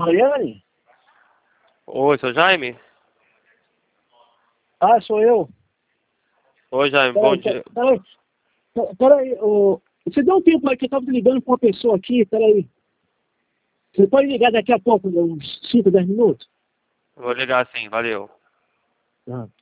Mariane? Oi, seu Jaime? Ah, sou eu. Oi, Jaime, bom dia. Peraí, você deu um tempo aí que eu tava ligando com uma pessoa aqui, peraí. Você pode ligar daqui a pouco, uns 5, 10 minutos? Vou ligar sim, valeu. Tá.